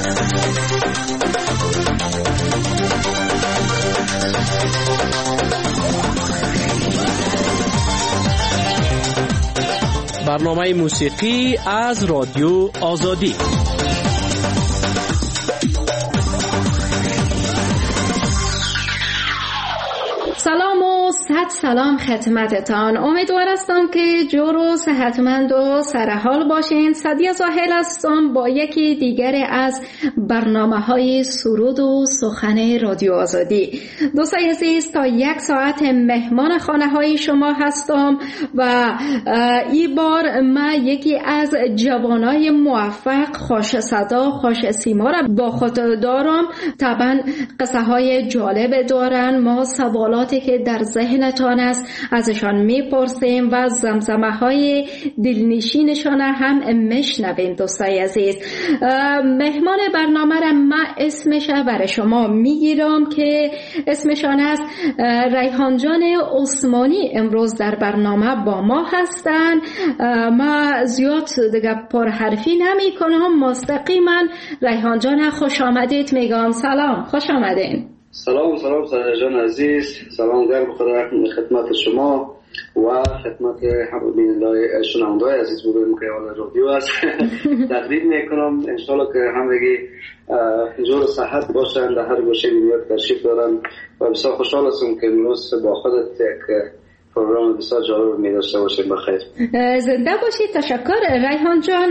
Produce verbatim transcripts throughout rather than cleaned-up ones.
برنامه موسیقی از رادیو آزادی. سلام و صد سلام خدمتتان. امیدوار هستم که جور و صحتمند و سرحال باشین. سعدیه زاهل هستم با یکی دیگر از برنامه های سرود و سخن رادیو آزادی. دوستای عزیز، تا یک ساعت مهمان خانه های شما هستم و این بار من یکی از جوانای موفق، خوش صدا، خوش سیما را با خود دارم. طبعا قصه های جالب دارن. ما سوالات که در ذهنتان است ازشان میپرسیم و زمزمه های دلنشینشان هم میشنویم. دوستای عزیز، مهمان برنامه را من اسمش برای شما میگیرم که اسمشان است ریحان جان عثمانی. امروز در برنامه با ما هستن. ما زیاد دیگه پرحرفی نمی کنم، مستقیما ریحان جان خوش آمدید میگم. سلام، خوش آمدین. سلام سلام سعدیه جان عزیز، سلام گرم خدا خدمت شما و خدمت همه شنونده‌های عزیز بودیم که اول رادیو است. تقدیم میکنم ان شاء الله که همگی جور صحت باشن، در هر گوشه دنیا تشریف دارن و بسیار خوشحال هستم که امروز با خودت یک پروگرام بسیار جالب می داشته باشید. بخیر، زنده باشید. تشکر ریحان جان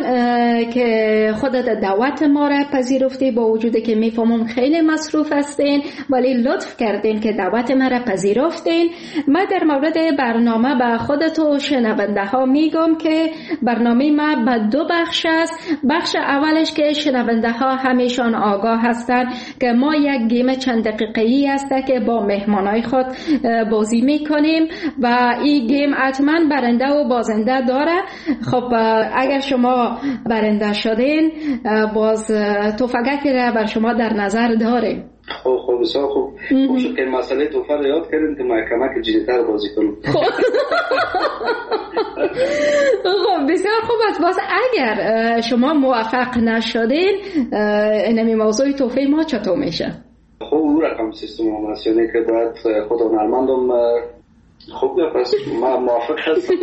که خودت دعوت ما را پذیرفتی، با وجودی که میفهمم خیلی مصروف هستین ولی لطف کردین که دعوت ما را پذیرفتین. من در مورد برنامه به خودت و شنونده ها میگم که برنامه ما به دو بخش است. بخش اولش که شنونده ها همیشان آگاه هستن که ما یک گیم چند دقیقه‌ای است که با مهمانای خود بازی میکنیم و این گیم حتما برنده و بازنده داره. خب اگر شما برنده شدین باز توفقکی را بر شما در نظر داریم. خب خب بسیار خوب. خوب شد که مسئله توفق را یاد کردیم که ما کمک جدیدتر بازی کنیم. خب بسیار خوب است. باز اگر شما موفق نشدین اینمی موضوع توفیق ما چطور میشه؟ خب اون رقم سیستم آماسیونه که باید خود هنرمندم خوب پس ما موافق هستم.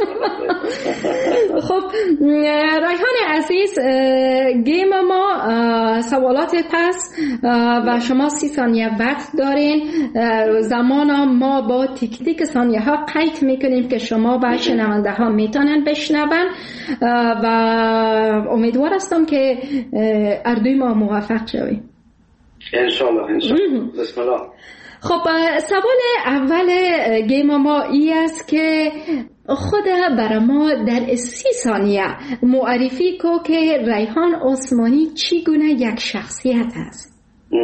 خب ریحان عزیز، گیم ما سوالات پس و شما سی ثانیه وقت دارین. زمان ما با تیک تیک ثانیه ها قید میکنیم که شما و شنونده ها میتونن بشنون و امیدوار هستم که اردوی ما موفق شویم انشالله. انشالله. بسم الله. خب سوال اول گیم ما ای است که خود برای ما در سی ثانیه معرفی کو که ریحان عثمانی چگونه یک شخصیت است.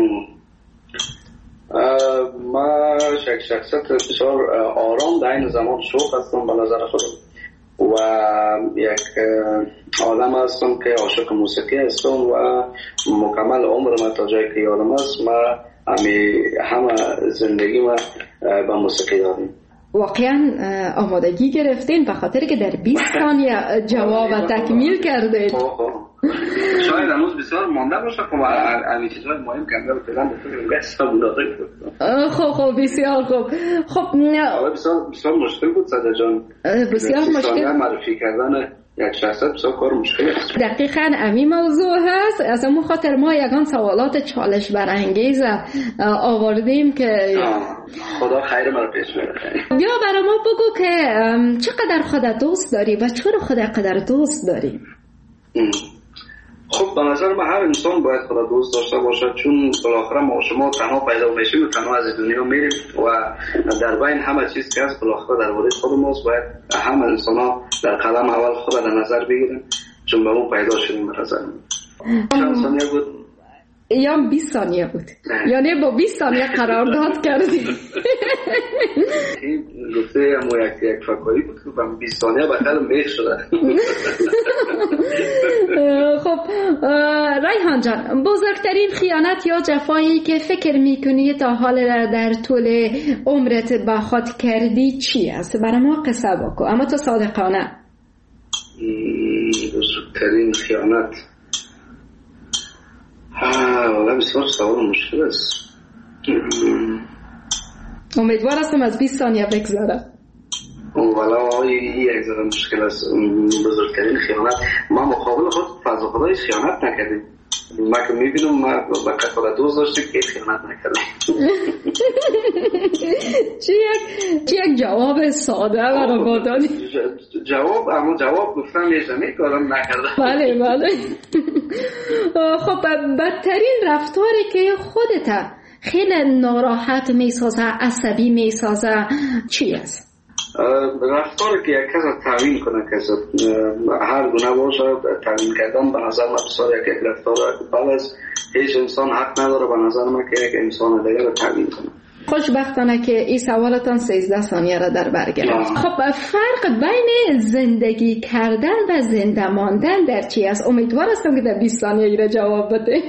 ما یک شخصیت بسیار آرام در این زمان شوق هستم به نظر خودم و یک آدم هستم که عاشق موسیقی هستم و مکمل عمر ما تا جایی که یادم است ما همه همه زندگی ما با موسیقی داریم. واقعا آمادگی گرفتین به خاطر که در بیست ثانیه جواب تکمیل کردین. شاید هنوز بسیار مانده باشه که همین چیزهای مهم کنده رو فعلا بکنیم بحث ملاقات کنیم. خب خب بسیار خوب. خب بسیار بسیار مشکل بود سعدیه جان. بسیار مشکل معرفی کردن یک شخصیت بسیار کار مشکلی است. دقیقاً همین موضوع هست. از اون خاطر ما یگان سوالات چالش برانگیز آوردیم که خدا خیر ما رو پیش بره. بیا برای ما بگو که چقدر خودت دوست داری و چرا خودت قدر دوست داری؟ خب به نظر من هر انسان باید خدا دوست داشته باشه، چون بالاخره ما شما تنها پیدا میشیم و تنها از دنیا میریم و در بین همه چیز که هست بالاخره درباره خود ماست. باید همه انسان‌ها در قدم اول خود در نظر بگیرن چون به اون پیدا شدیم. به نظر من چند ثانیه بود؟ یا بیست ثانیه بود. یعنی با بیست ثانیه قرارداد کردی. این گفته اما یک یک فکری بود که با بیست ثانیه بدتر میخ شده. خب ریحان جان، بزرگترین خیانت یا جفایی که فکر میکنی تا حال در طول عمرت با خود کردی چی است؟ برای ما قصه بکن اما تو صادقانه. بزرگترین خیانت والا بسیار سوال مشکل است. امیدوار هستم از بیست ثانیه بگذارم. والا یک ذره مشکل است. بزرگترین خیانت ما مقابل خود فضل خدای خیانت نکردیم. ما که میبینم ما با قطار دوست داشتیم که خیانت نکردیم. چی یک چی یک جواب ساده برای ما دادی؟ جواب اما جواب گفتم یه جمعی کارم نکردم. بله بله. خب بدترین رفتاری که خودت خیلی ناراحت میسازه، عصبی میسازه چی است؟ رفتاری که یک کس تعیین کنه کسی هر گونه باشه تعیین کردن به نظر من بسیار یک رفتار بد است. هیچ انسان حق نداره به نظر من که یک انسان دیگر رو تعیین کنه. خوشبختانه که این سوالتان سیزده ثانیه را در بر گرفت. خب فرق بین زندگی کردن و زنده ماندن در چی است؟ امیدوار هستم که در بیست ثانیه ای را جواب بده.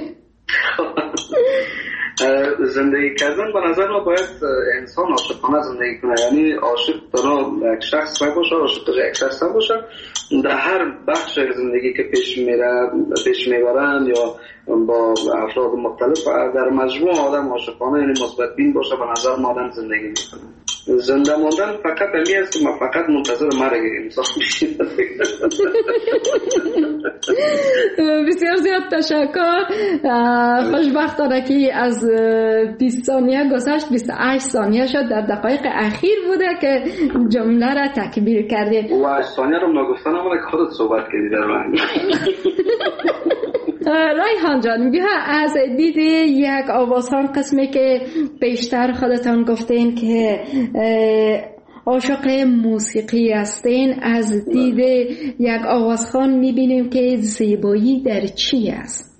زندگی کردن به نظر ما باید انسان عاشقانه زندگی کنه، یعنی عاشق تنها یک شخص نباشه، عاشق یک شخص نباشه. در هر بخش زندگی که پیش میره پیش میبرن یا با افراد مختلف در مجموع آدم عاشقانه یعنی مثبت بین باشه به نظر ما آدم زندگی میکنه. زنده ماندن فقط امی است که ما فقط منتظر مرگ انسان میشیم. بسیار زیاد تشکر. خوشبختانه که از بیست ثانیه گذشت بیست و هشت ثانیه شد، در دقایق اخیر بوده که جمله را تکمیل کردیم. و هشت ثانیه رو نگفتن اما که خودت صحبت کردی در من. ریحان جان بیا از دید یک آوازخوان قسمی که بیشتر خودتان گفتین که عاشق موسیقی هستین، از دید یک آوازخوان میبینیم که زیبایی در چی است؟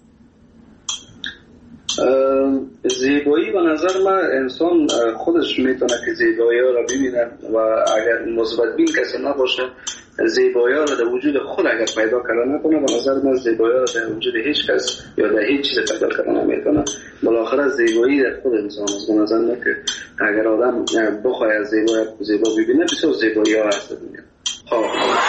زیبایی به نظر من انسان خودش میتونه که زیبایی ها را ببینه و اگر مثبت بین کسی نباشه زیبایی ها را در وجود خود اگر پیدا کردن نکنه به نظر من زیبایی ها را در وجود هیچ کس یا در هیچ چیز پیدا کردن نمیتونه. بالاخره زیبایی در خود انسان است. به نظر من که اگر آدم بخواد از زیبایی زیبا ببینه بسیار زیبایی ها هست دنیا. خب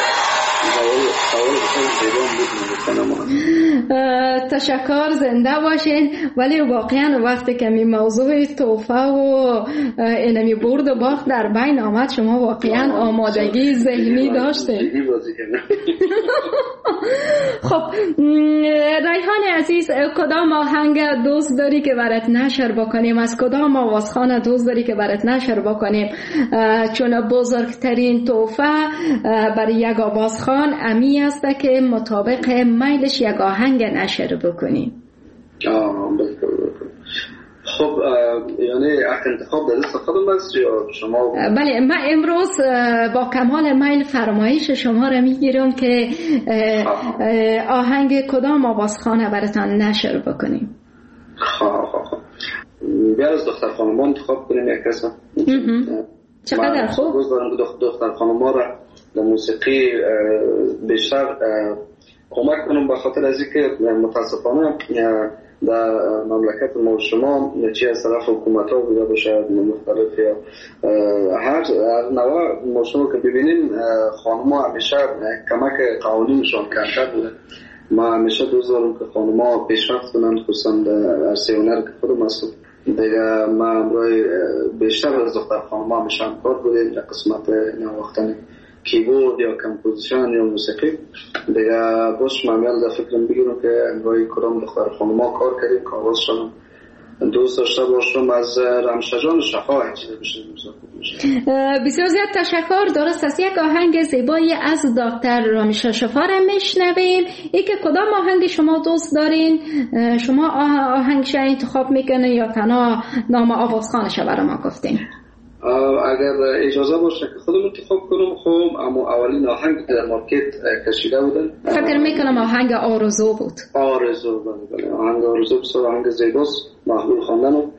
تشکر، زنده باشین. ولی واقعا وقتی که می موضوع توفه و اینمی برد و باخت در بین آمد شما واقعا آمادگی ذهنی داشتین. خب ریحان عزیز، کدام آهنگ دوست داری که برات نشر بکنیم؟ از کدام آوازخوان دوست داری که برات نشر بکنیم؟ چون بزرگترین توفه برای یک آوازخوان امی است که مطابق میلش یک آهنگ نشر بکنیم. آه بلکل بلکل. خب یعنی انتخاب در دست خودم است یا شما؟ بله، من امروز با کمال میل فرمایش شما را میگیرم که آهنگ کدام آوازخوان براتان نشر بکنیم. خواه خواه خواه بیا از دختر خانمان انتخاب کنیم یک کس. چقدر خوب. روز دارم دختر خانمان را در موسیقی بیشتر کمک کنم به خاطر از اینکه متاسفانه در مملکت ما شما چی از طرف حکومت ها بوده باشه مختلف یا هر نوع ما شما که ببینیم خانم ها همیشه کمک قوانینشان کمتر بوده. ما همیشه دوست دارم که خانم ها پیشرفت کنند خصوصا در عرصه هنر که خودم هستم دیگه. ما امروی بیشتر از دختر خانم ها همیشه همکار بودیم در قسمت نواختن کیبورد یا کمپوزیشن یا موسیقی دیگه. باش معمیل در فکرم بگیرم که امروی کدام دختر خانم ها کار کردیم که آواز شدم دوست داشته باشم از رمشجان شفا چیزی بشه. بسیار زیاد تشکر. درست است، یک آهنگ زیبایی از دکتر رامش شفا را میشنویم. ای که کدام آهنگ شما دوست دارین؟ شما آهنگش انتخاب میکنه یا تنها نام آوازخوانش برای ما گفتین؟ اگر اجازه باشه که خودم انتخاب کنم. خب اما اولین آهنگ در مارکت کشیده بودن فکر میکنم آهنگ آرزو بود. آرزو بله. آهنگ آرزو بسیار آهنگ زیباست، محبوب خواندن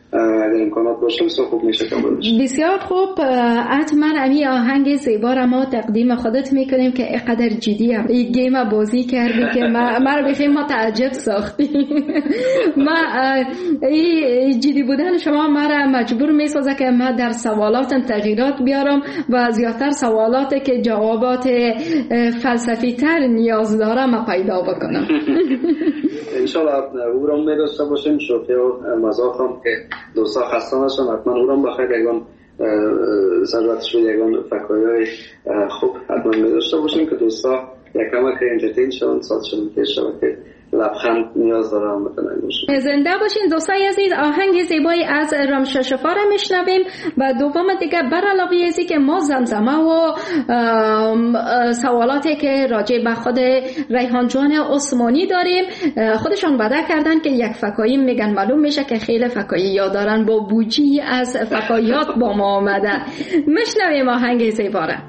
اگر امکانات باشه بسیار خوب میشه کامل بشه. بسیار خوب. حتما امی آهنگ زیبا را ما تقدیم خودت میکنیم که اینقدر جدی هم این گیم بازی کردی که ما ما بخیم ما تعجب ساختی. ما این جدی بودن شما ما را مجبور میسازه که ما در سوالات تغییرات بیارم و زیادتر سوالاتی که جوابات فلسفی تر نیاز داره ما پیدا بکنم. انشالله او را میداشته باشیم. شوخی و مزاح هم که دوستا خسته نشن، حتما او را بخیر یگان ضرورتش بود یگان فکایی های خوب حتما میداشته باشیم که دوستا یک کمک انترتین شون ساعتشون پیش شود که لبخند نیاز دارم بتنه باشیم. زنده باشین دوستای عزیز. آهنگ زیبایی از رامشه شفا را میشنویم و دوم دیگه بر علاوه ازی که ما زمزمه و سوالاتی که راجع به خود ریحان جان عثمانی داریم خودشان وعده کردن که یک فکایی میگن معلوم میشه که خیلی فکایی یاد دارن با بوجی از فکاییات با ما آمده. میشنویم آهنگ زیبا را.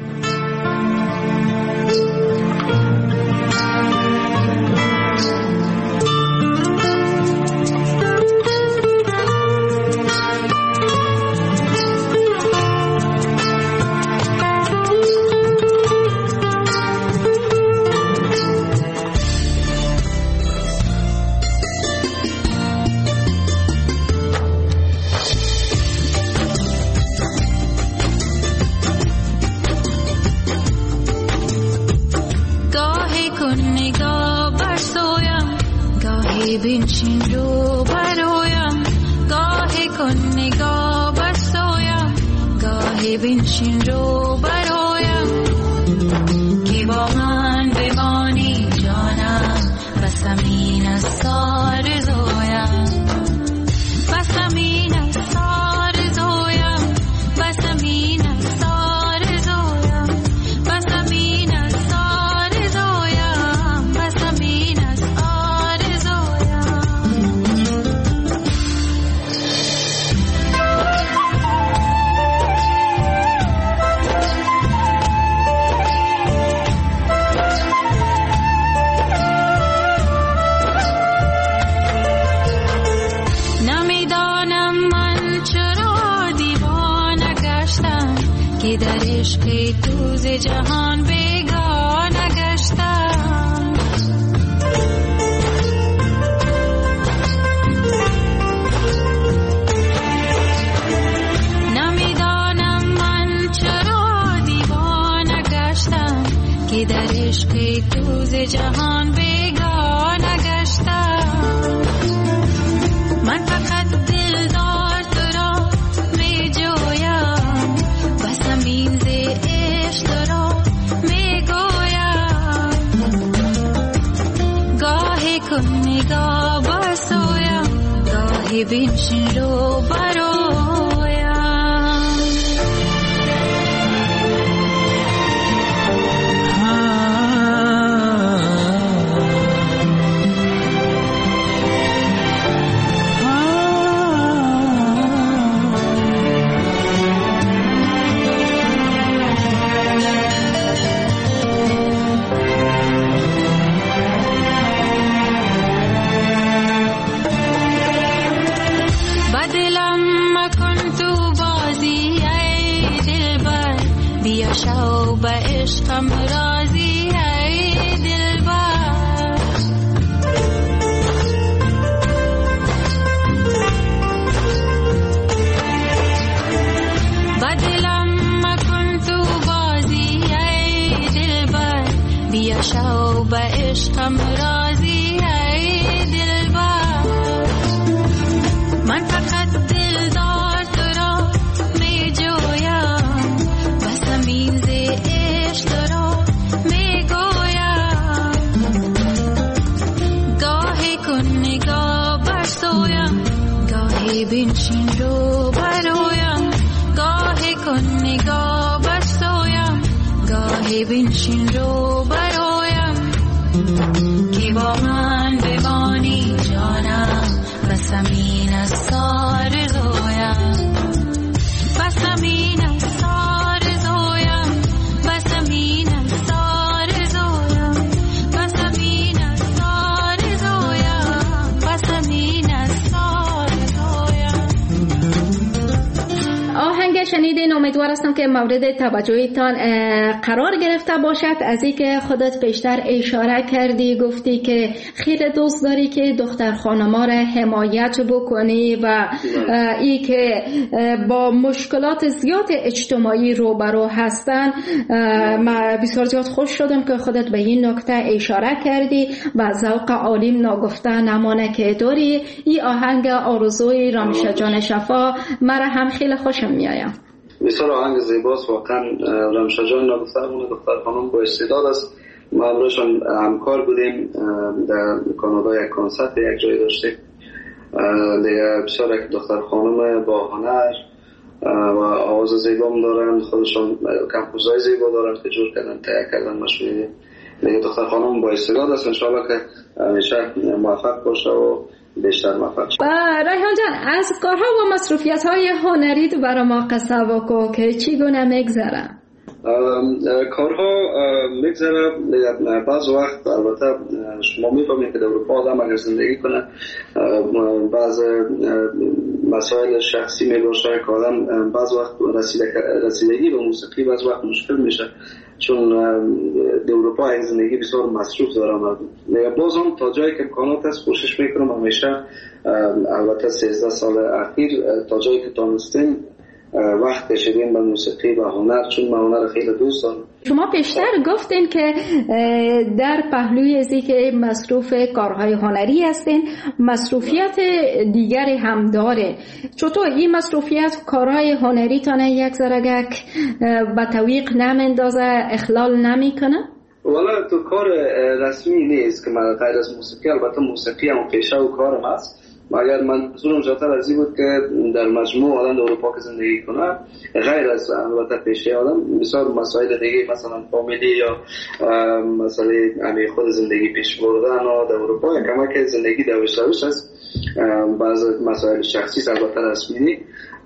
بنشین رو برایم گاهی کن نگاه بسایم گاهی بنشین رو برایم که با من بمانی جانم بس امین از سار زویم بس امین از سار زویم بس امین از سار زویم بس امین از سار زویم بس امین از سار که در عشق توز جهان بیگانه گشتم نمیدانم من چرا دیوانه گشتم که در عشق توز جهان بیگانه گشتم من فقط دلدار تو را می جویم بس امین ز عشق را می گویم گاهی کن نگاه بسویم گاهی بنشین رو برایم شو به عشقم راضی ای دلبر بدلم مکن تو بازی ای دلبر بیا شو به عشقم راضی ای دلبر من فقط دلدار تو را می جویم بس امین ز عشق را می گویم گاهی کن نگاه برسویم گاهی بنشین رو برایم گاهی کن نگاه برسویم گاهی بنشین رو برایم که با من بمانی جانم بس امین از سار زویم بس امین از سار زویم بس امین از سار زویم بس امین از سار زویم بس امین از سار زویم که شنیدین امیدوار هستم که مورد توجهتان قرار گرفته باشد. از این که خودت بیشتر اشاره کردی، گفتی که خیلی دوست داری که دختر خانما را حمایت بکنی و ای که با مشکلات زیاد اجتماعی روبرو هستن. من بسیار زیاد خوش شدم که خودت به این نکته اشاره کردی و ذوق عالیم ناگفته نمانه که داری. این آهنگ آرزوی رامشه جان شفا مرا هم خیلی خوشم میآید. بسیار آهنگ زیباست واقعا. رامشه جان ناگفته اون دختر خانم با استعداد است. ما امروزشان همکار بودیم در کانادا، یک کنسرت یک جای داشتیم دیگه. بسیار یک دختر خانم با هنر و آواز زیبا دارن، خودشان کمپوزای زیبا دارن که جور کردن تهیه کردن مشهوری دیگه. دختر خانم با استعداد است، انشاءالله که همیشه موفق باشه و بیشتر موفق شه. ریحان جان، از کارها و مصروفیت های هنری تو برای ما قصه بگو که چگونه میگذره؟ کارها میگذره بعض وقت. البته شما میفهمید که در اروپا آدم اگر زندگی کنه بعض مسائل شخصی میباشه که آدم بعض وقت رسیدگی به موسیقی بعض وقت مشکل میشه، چون در اروپا یک زندگی بسیار مصروف دارم. باز هم تا جایی که امکانات هست کوشش میکنم همیشه. البته سیزده سال اخیر تا جایی که تانستیم وقت کشیدیم به موسیقی و هنر، چون من هنر خیلی دوست دارم. شما پیشتر گفتین که در پهلوی ازی که مصروف کارهای هنری هستین، مصروفیت دیگری هم داره. چطور این مصروفیت کارهای هنری تانه یک ذرگک به تویق نمیندازه، اخلال نمیکنه؟ والا تو کار رسمی نیست که من غیر از موسیقی، البته موسیقی هم پیشه و کارم هست، مگر منظورم جاتر از این بود که در مجموع آدم در اروپا که زندگی کنه غیر از البته پیشه آدم بسیار مسائل دیگه مثلا فامیلی یا مسئله امی خود زندگی پیش بردن و در اروپا کمک زندگی دوش دوش است. بعض مسائل شخصی البته رسمی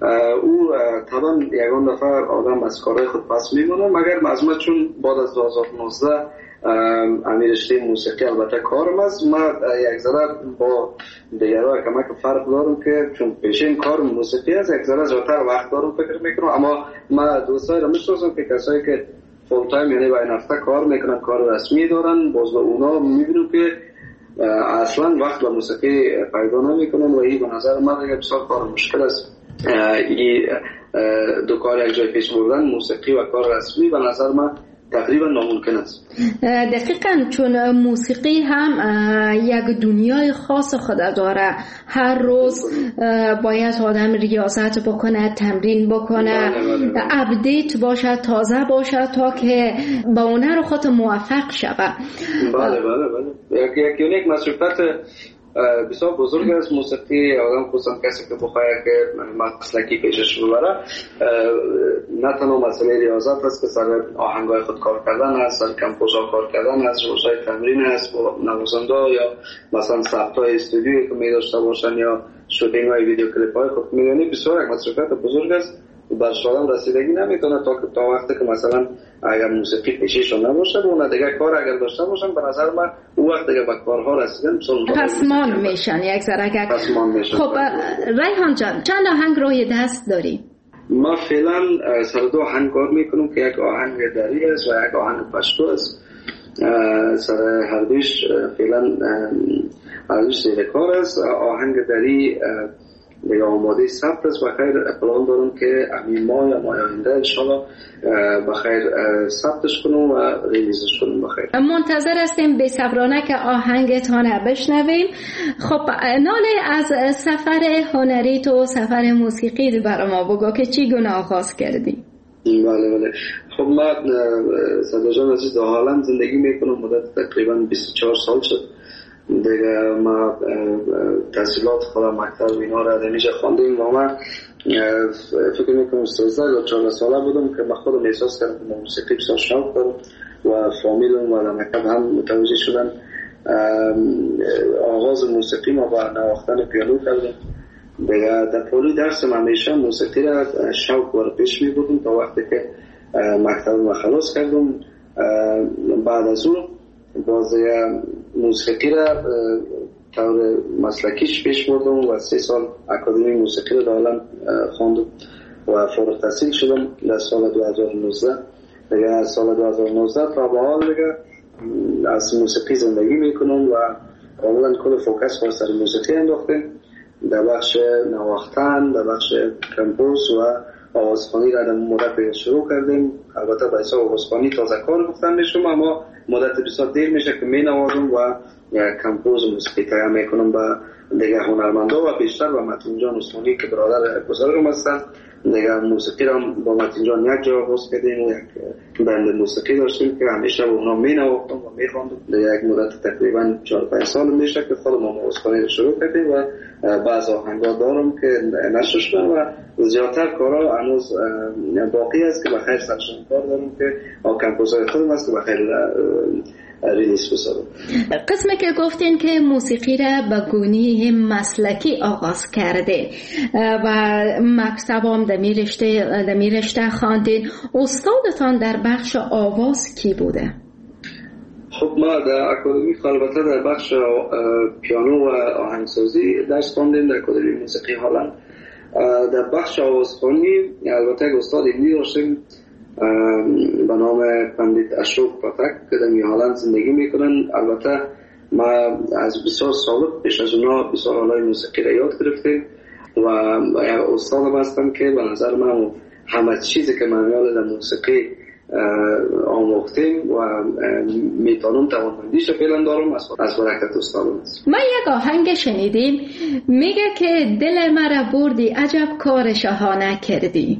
او طبعا یکان دفعه آدم از کارهای خود پس میمونه، مگر مجموع چون بعد از دو هزار و نوزده امیر رشته موسیقی البته کارم است. من یک ذره با دیگرها کمک فرق دارم که چون پیشین کار موسیقی است یک ذره زیادتر وقت دارم فکر میکنم. اما من دوستایی رو میشناسم که کسایی که فول تایم یعنی بین هفته کار میکنن، کار رسمی دارن، باز به اونا میبینم که اصلا وقت به موسیقی پیدا نمیکنن و این به نظر من دیگه بسیار کار مشکل است. این دو کار یک جای پیش بردن، موسیقی و کار رسمی، به نظر من تقریبا ناممکن است. دقیقاً، چون موسیقی هم یک دنیای خاص خود داره. هر روز باید آدم ریاضت بکنه، تمرین بکنه، اپدیت باشه، تازه باشه تا که با هنر خود موفق شود. بله بله بله. یک یک مصرفات بسیار بزرگ است موسیقی. آدم خصوصا کسی که بخواه که مسلکی پیشش ببره، نه تنها مسئله ریاضت است که سر آهنگای خود کار کردن است، سر کمپوزها کار کردن است، روزهای تمرین است با نوازنده یا مثلا ثبت‌های استودیویی که می داشته باشن یا شوتینگ های ویدیو کلیپ های خود می‌بینی. بسیار یک مصرفات بزرگ است. بر آدم رسیدگی نمیتونه تا تا وقتی که مثلا اگر موسیقی پیشیشون نباشه و اون دیگه کار اگر داشته باشن، به نظر من اون وقت دیگه به کارها رسیدن پسمان میشن یک ذره. خب ریحان جان، چند آهنگ روی دست داری؟ ما فعلا سر دو آهنگ کار میکنم که یک آهنگ دری است و یک آهنگ پشتو است. سر هر دوش فعلا هر دوش زیر کار است. آهنگ دری دیگه آماده ثبت است و خیر پلان دارم که همین ماه یا ماه آینده انشالله بخیر ثبتش کنم و ریلیزش کنم بخیر. منتظر هستیم به صبرانه که آهنگتان بشنویم. خب ناله از سفر هنری تو، سفر موسیقی برای ما بگو که چی گونه آغاز کردی؟ بله بله. خب من صدا جان عزیز در هالند زندگی میکنم، مدت تقریبا بیست و چهار سال شد دیگه. ما تحصیلات خودم مکتب اینا را در اینجا خواندیم و من فکر میکنم سیزده یا چهارده ساله بودم که من خودم احساس کردم که موسیقی بسیار شوق دارم و فامیلم و در مکتب هم متوجه شدن. آغاز موسیقی ما با نواختن پیانو کردم دیگه. در طول درس من همیشه موسیقی را شوق وارد پیش میبردم تا وقتی که مکتب ما خلاص کردم. بعد از اون باز موسیقی را طور مسلکیش پیش بردم و سه سال اکادمی موسیقی را دارم خواندم و فارغ التحصیل شدم در سال دو هزار و نوزده. دیگه از سال دو هزار و نوزده تا به حال دیگه از موسیقی زندگی میکنم و کاملا کل فوکس بر سر موسیقی انداختیم. در بخش نواختن، در بخش کمپوز و آوازخوانی را در مدت شروع کردیم. البته به حساب آوازخوانی تازه کار گفتن میشم، اما مدت بسیار دیر میشه که می نوازم و کمپوز و موسیقی تیار میکنم با دیگه هنرمندا و بیشتر با متین جان عثمانی که برادر بزرگم هستن. دیگه موسیقی را با متین جان یک جا باز کردیم و یک بند موسیقی داشتیم که همیشه با اونا می نواختم و می خواندم. دیگه یک مدت تقریبا چهار پنج سال میشه که خودم آوازخوانی رو شروع کردیم و بعض آهنگا دارم که نشر شدن و زیادتر کارا هنوز باقی است که بخیر سرشون کار دارم که کمپوزای خودم است که بخیر ریلیس بسازم. قسمی که گفتین که موسیقی را به گونه مسلکی آغاز کرده و مکتب هم دمی رشته دمی رشته خواندین، استادتان در بخش آواز کی بوده؟ خب ما در اکادمی البته در بخش پیانو و آهنگسازی درس خواندیم در اکادمی موسیقی هلند. در بخش آوازخوانی البته استاد علمی داشتیم به نام پندیت اشوک پاتک که در هلند زندگی میکنن. البته ما از بسیار سال پیش از اونا بسیار آلای موسیقی را یاد گرفتیم و استادم هستم که به نظر من همه چیزی که من یاد در موسیقی آموختیم و میتونم توانمندیش فعلا دارم از برکت استادم است. ما یک آهنگ شنیدیم میگه که دل مرا بردی عجب کار شاهانه کردی.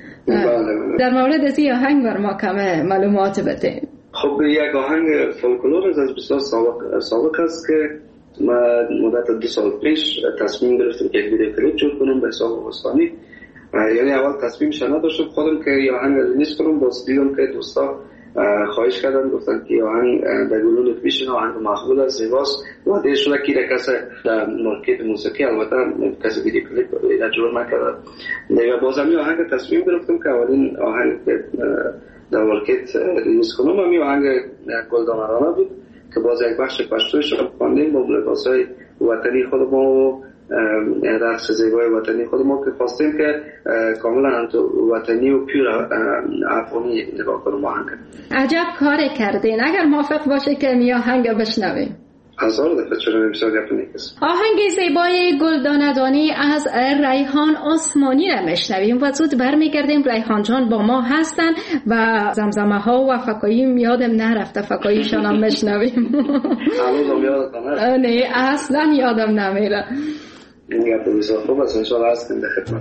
در مورد از این آهنگ بر ما کم معلومات بده. خب یک آهنگ فولکلور از بسیار سابق, سابق است که ما مدت دو سال پیش تصمیم گرفتیم که یک ویدیو کلیپ جور کنم به حساب آوازخوانی. یعنی اول تصمیمش نداشتم خودم که یه آهنگ ریلیز کنم، باز دیدم که دوستا خواهش کردن گفتن که آهنگ در گلون پیشن آهنگ مقبول است زیباست و دیگه شده که کسی در مارکت موسیقی البته کسی ویدیو کلیپ جور نکرده. دیگه باز همی آهنگ تصمیم گرفتم که اولین آهنگ در مارکت ریلیز کنم همی آهنگ گلدانرانه بود که باز یک بخش پشتویش رو خواندیم با لباسای وطنی خود ما و رقص زیبای وطنی خود ما که خواستیم که کاملا وطنی و پور افغانی نگاه کنم آهنگ. عجب کار کردین. اگر موافق باشه که می آهنگ بشنویم. هزار دفعه چرا نمیشه گپ نیست. آهنگ زیبای گلدانه‌دانی از ریحان عثمانی را میشنویم و زود برمیگردیم. ریحان جان با ما هستن و زمزمه ها و فکایی یادم نرفته فکاییشان هم میشنویم. هنوزم یادتان هست؟ نه اصلا یادم نمیره. این گپ بسیار خوب است، انشاءالله هستیم در خدمت.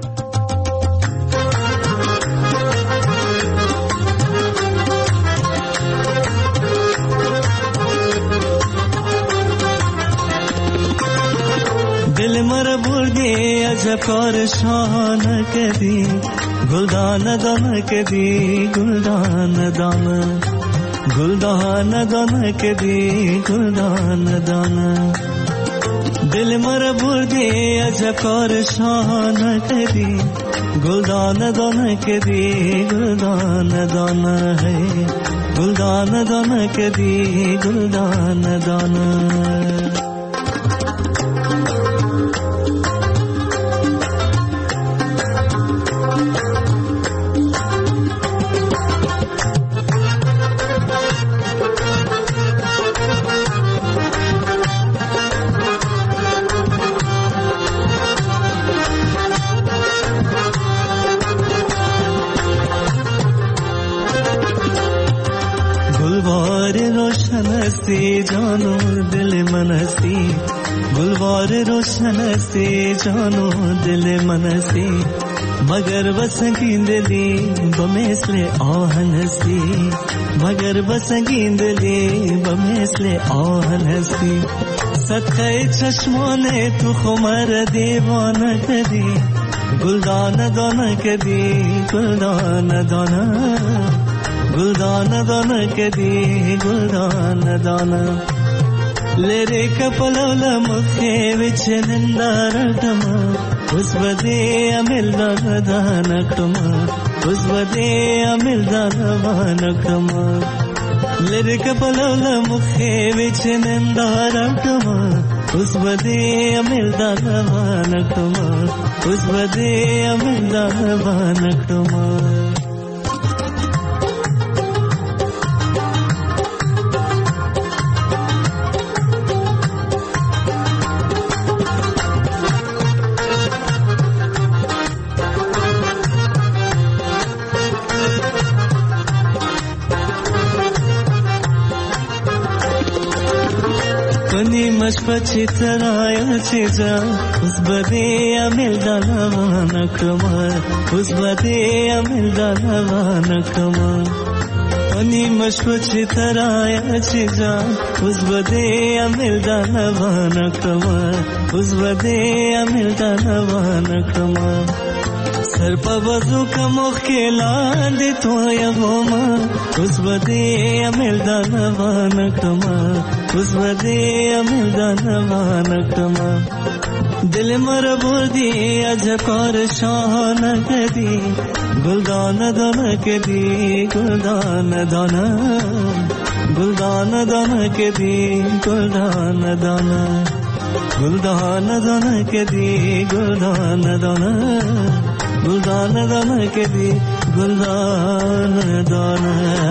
دل مر بردی عجب کار شاهانه کردی گلدانه دانه کردی گلدانه دانه گلدانه دانه کردی گلدانه دانه دل مر بردی عجب کار شاهانه کردی گلدانه دانه کردی گلدانه دانه ہے گلدانه دانه کردی گلدانه دانه جانو دل منستی گلوار روشنستی جانو دل منستی مگر بسنگین دلی بمثل آهنستی مگر بسنگین دلی بمثل آهنستی صدقه چشمان تو خمر دیوانه کدی گلدانه دانه کدی گلدانه دانه گلدانه دانه کدی گلدانه دانه لره کپلول مخه وچ نندارتما اس بده امل دانه دانکتما اس بده امل دانه وانکتما لره کپلول مخه وچ نندارتما उस बदे अमिलदा नवानकमा उस बदे अमिलदा नवानकमा मशपची तराया चेजा उस बदे अमिलदा नवानकमा उस बदे अमिलदा नवानकमा अनि मशपची तराया चेजा उस बदे अमिलदा नवानकमा उस बदे अमिलदा नवानकमा सर पर वजू का मुख्ला दे तो या गोमा उस बदे अमिलदा नवानकमा उस बदे अमिलदा नवानकमा दिल मर बोदी अजकर शान कदी गुलदान दान कदी गुलदान दान गुलदान दान कदी गुलदान दान गुलदान दान कदी गुलदान दान गुलदान दान कदी गुलदान दान.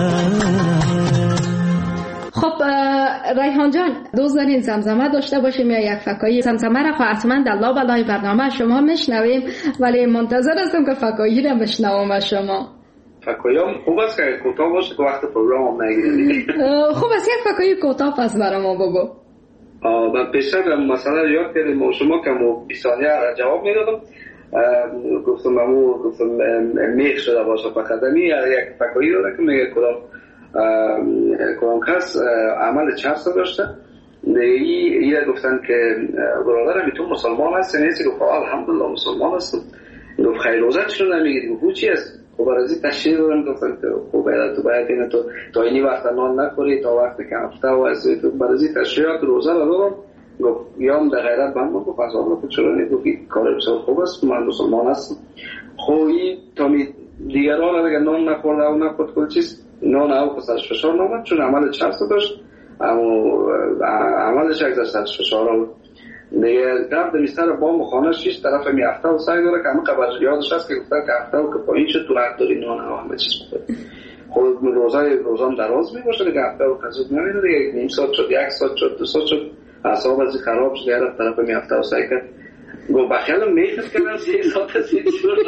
خب ریحان جان دوست دارین زمزمه داشته باشیم یا یک فکایی؟ زمزمه را خواهد حتما در لابلای برنامه شما میشنویم ولی منتظر هستم که فکایی را بشنوم از شما. فکایی هم خوب است که کوتاه باشه که وقت پروگرام هم نگیریم. خوب است یک فکایی کوتاه پس برای ما بگو. من پیشتر مسئله یاد کردیم و شما که مو بیست ثانیه را جواب میدادم گفتم ممو گفتم میخ شده باشه فقدمی یک فکایی داده که میگه کدام کدام کس عمل چرس داشته ای ای گفتن که برادرم تو مسلمان هستی نیستی؟ گفت الحمدلله مسلمان هستم. گفت خیر روزت چرا نمیگیری؟ گفت چی است؟ خب برای تشریح دادن گفتن که خب باید تو باید اینه تو تا اینی وقت نان نخوری تا وقت که هفته و از تو برای تشریحات روزه رو دادم. گفت یام در غیرت بند بود. گفت از آن گفت چرا نید؟ گفت کار بسیار خوب است من مسلمان هستم. خوی تا می دیگران اگر نان نخورده و نخورد کل چیز نان او پسرش فشار نامد چون عمل چرس داشت اما عملش یک داشت فشار آمد دیگه رفت دمیستر با مخانش شیش طرف می هفته و سعی داره که همه قبر یادش هست که گفتن که هفته و که پایین شد تو رد داری نان او همه چیز بخوری. خود روزای روزام دراز می باشه دیگه هفته و قضود نمینه دیگه نیم ساعت شد یک ساعت شد دو ساعت شد اعصاب ازی خراب شد دیگه رفت طرف می هفته و سعی کرد گفت بخیالم میخست کردن سی ساعت سی شد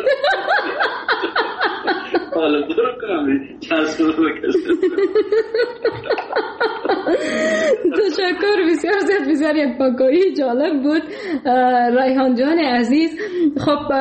حالا برو کنم چند سال بکشم. تشکر بسیار زیاد بسیار یک فکایی جالب بود ریحان جان عزیز. خب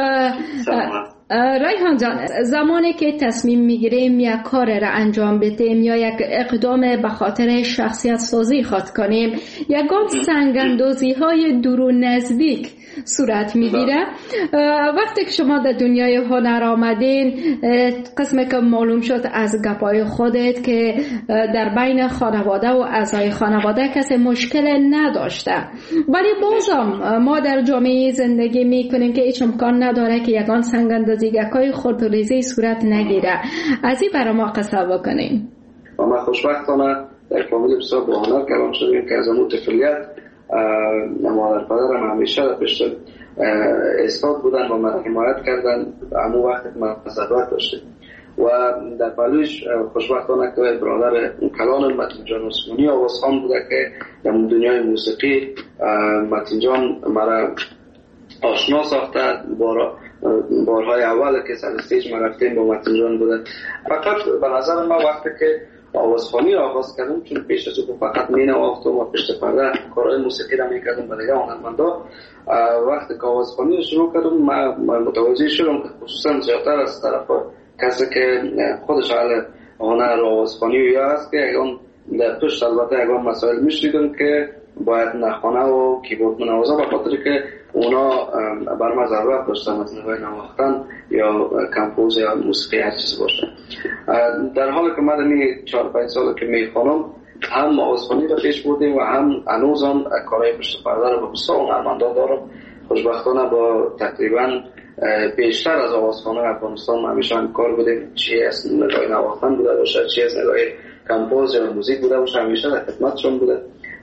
ریحان جان زمانی که تصمیم میگیریم یک کار را انجام بدیم یا یک اقدام به خاطر شخصیت سازی خود کنیم یکان سنگ‌اندازی های دور و نزدیک صورت میگیره. وقتی که شما در دنیای هنر آمدین قسمی که معلوم شد از گپای خودت که در بین خانواده و اعضای خانواده کسی مشکل نداشته ولی بازم ما در جامعه زندگی میکنیم که هیچ امکان نداره که یکان سنگ‌اندازی گکای خردریزی صورت نگیره. از این برای ما قصه بکنیم. و من خوشبختانه در فامیل بسیار با هنر کلام شدیم که از اون طفلیت مادر پدرم همیشه در پشت استاد بودن و من حمایت کردن همون وقت که من ضرورت داشتیم و در پلوش خوشبختانه که برادر کلان متین جان عثمانی آوازخوان بوده که در دنیای موسیقی متین جان مرا آشنا ساخته بارا بارهای اول که سر استیج ما رفتیم با متین جان بوده. فقط به نظر من وقتی که آوازخوانی را آغاز کردم چون پیش از او فقط می نواختم و پشت پرده کارهای موسیقی را می کردم برای هنرمندا وقتی که آوازخوانی را شروع کردم من متوجه شدم که خصوصا زیادتر از طرف کسی که خودش اهل هنر آوازخوانی یا است که اگران در پشت البته اگران مسائل می شدیدم که باید نخوانه و کیبورد منوازه به خاطر که اونا بر ما ضرورت داشتن از نوع نواختن یا کمپوز یا موسیقی هر چیز باشه. در حالی که من می چهار پنج سال که می خوانم هم آوازخوانی را پیش بردیم و هم هنوزم کارهای پشت پرده را با بسیار هنرمندا دارم. خوشبختانه با تقریبا بیشتر از آوازخوانان افغانستان همیشه هم کار بودیم، چی از نگاه نواختن بوده باشه چی از نگاه کمپوز یا موزیک بوده باشه همیشه در خدمتشون بوده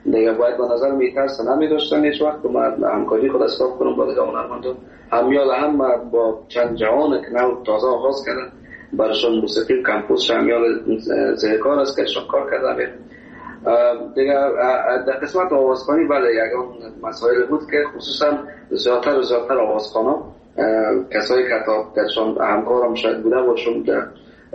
دیگه باید به نظر میترس نمی داشتن هیچ وقت که من همکاری خود استاف کنم با دیگه هنرمندان همیال هم با چند جوان که نو تازه آغاز کردن برشان موسیقی کمپوس همیال زهکار است که شان کار کردن. دیگه در قسمت آوازخوانی بله یکان مسائل بود که خصوصا زیادتر و زیادتر آوازخوانا کسایی که درشان همکارم شاید بوده باشم در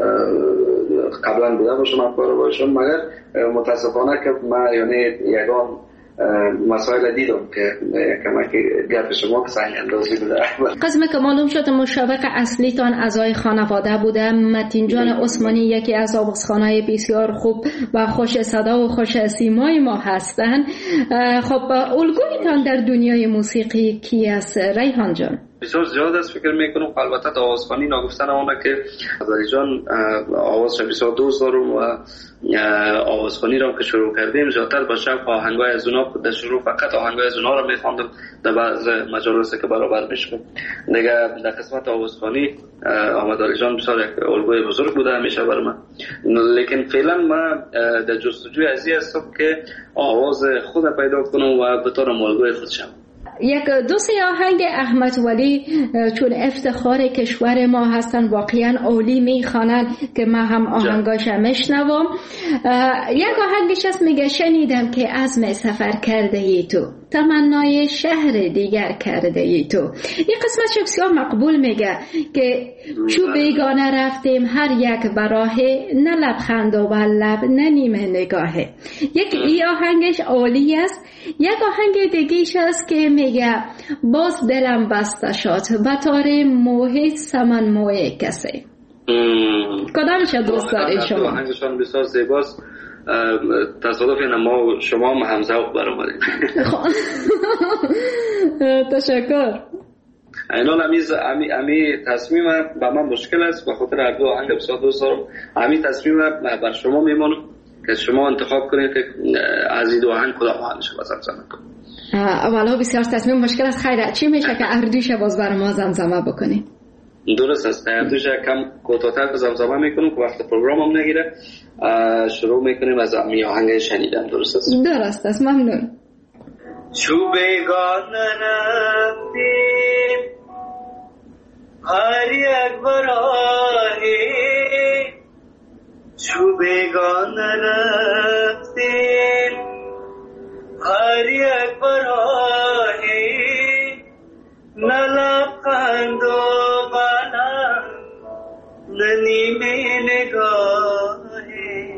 قبلا بوده باشم همکار باشم مگر متاسفانه که من یعنی یکان مسائل دیدم که کمکی گرد شما که سنگ اندازی بوده. قسمه که معلوم شد مشوق اصلیتان اعضای خانواده بوده. متین جان عثمانی یکی از آوازخوانای بسیار خوب و خوش صدا و خوش سیمای ما هستند. خب الگویتان در دنیای موسیقی کی است ریحان جان؟ بسیار زیاد است فکر میکنم. البته آوازخوانی نگفتن آنه که علی جان آواز بسیار دوست دارم و آوازخوانی را که شروع کردیم زیادتر با شب آهنگای از اونا در شروع فقط آهنگای از اونا را میخواندم در بعض مجالس که برابر میشم. دیگه در قسمت آوازخوانی احمد علی جان بسیار یک الگوی بزرگ بوده همیشه برای من. لیکن فعلا من در جستجوی ازی هستم که آواز خود پیدا کنم و به طور الگوی خود شم. یک دو سه آهنگ احمد ولی چون افتخار کشور ما هستن واقعا اولی میخوانن که ما هم آهنگاش میشنوم. یک آهنگش هست میگه شنیدم که عزم سفر کرده ای تو تمنای شهر دیگر کرده ای تو. یک قسمت بسیار مقبول میگه که چو بیگانه رفتیم هر یک براهه نه لبخند و لب نه نیمه نگاهه. یک ای آهنگش اولی است. یک آهنگ دیگیش است که میگه باز دلم بسته شد بطار موه سمن موه کسی. کدامش دوست دارید شما؟ آهنگشان بسیار زیباست. تصادف اینه ما شما هم همزوق برآمدید. تشکر. اینال امیز امی امی تصمیم با من مشکل است به خاطر هر دو آهنگ بسیار دوست دارم. امی تصمیم بر شما میمانم که شما انتخاب کنید که از این دو آهنگ کدام آهنگش رو زمزمه کنید. اولا بسیار تصمیم مشکل است. خیره چی میشه که اردوش باز بر ما زمزمه بکنید؟ درست است. اردوش کم کوتاه‌تر زمزمه میکنم که وقت پروگرامم نگیره. شروع میکنیم از امی آهنگ شنیدم. درست است؟ درست است. ممنون. چو بیگانه رفتیم هر یک براهی چو بیگانه رفتیم هر یک براهی نه لبخند و بلند نه نیمه نگاهی